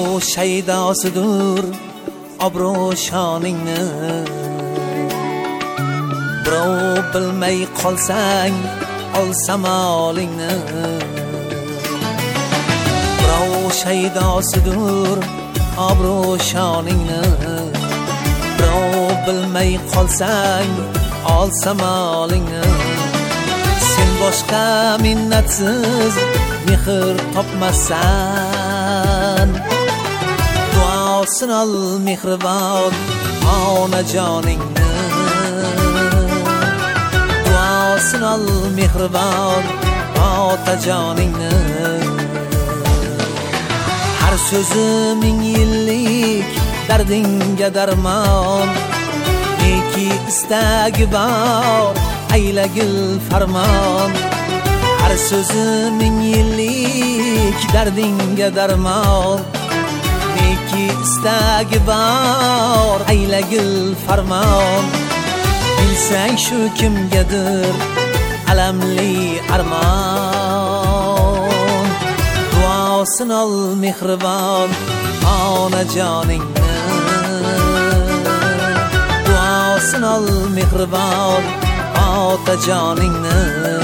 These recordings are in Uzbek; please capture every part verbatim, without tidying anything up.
shaydosidur obro' shoningni, birov bilmay qolsang olsa molingni. Birov shaydosidur obro' shoningni, birov bilmay qolsang olsa molingni. Sen boshqa minnatsiz mehr topmasan, duosin ol mehribon onajoningni, duosin ol mehribon otajoningni. Har so'zi ming yillik dardingga darmon, neki istagi bor aylagil farmon. Har so'zi ming yillik dardingga darmon, neki istagi bor aylagil farmon. Bilsang shu kimgadir alamli armon, duosin ol mehribon onajoningni, duosin ol mehribon otajoningni.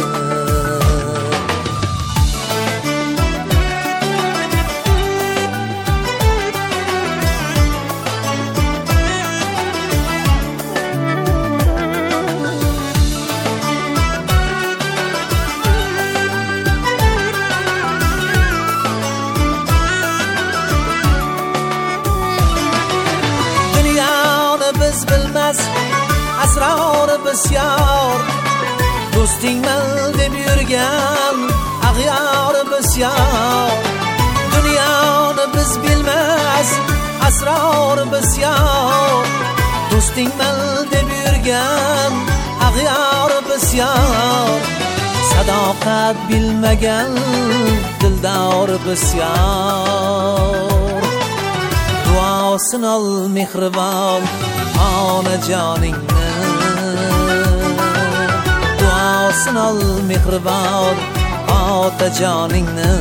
Biz bilmez asror bisyor, do'sting mal deb yurgan ag'yor bisyor. Dunyoni biz bilmez asror bisyor, do'sting mal deb yurgan ag'yor bisyor. Sadoqat bilmagan dildor bisyor, duosin ol mehribon onajoningni, duosin ol mehribon otajoningni.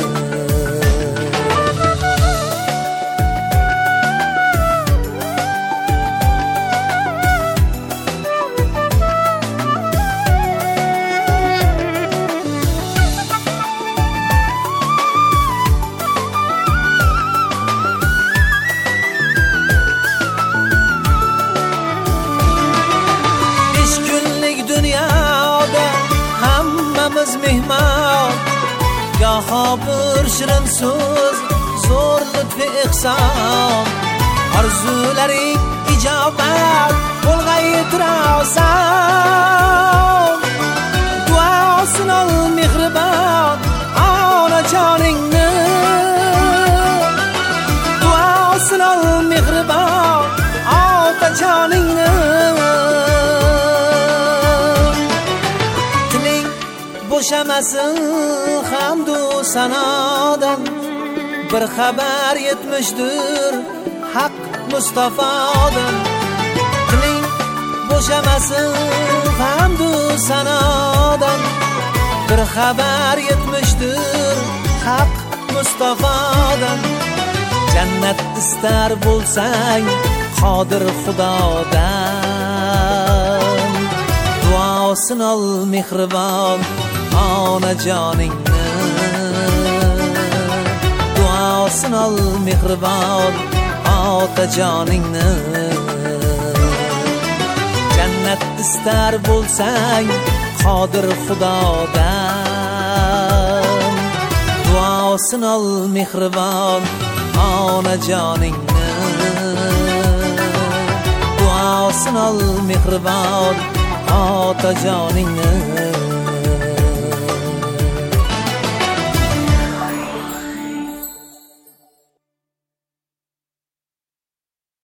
Hammamiz mehmon, goho bir shirin so'z, zo'r lutfi ihson. Orzularing ijobat bo'lg'ay turasan, duosin ol mehribon onajoningni, duosin ol mehribon otajoningni. Bo'shamasin hamdu sanodan, bir xabar yetmishdir haq Mustafodan. Tiling bo'shamasin hamdu sanodan, bir xabar yetmishdir haq Mustafodan. Jannat istar bo'lsang qodir Xudodan, duosin ol mehribon onajoningni, duosin ol mehribon otajoningni. Jannat istar bo'lsang qodir Xudodan, duosin ol mehribon onajoningni, duosin ol mehribon otajoningni.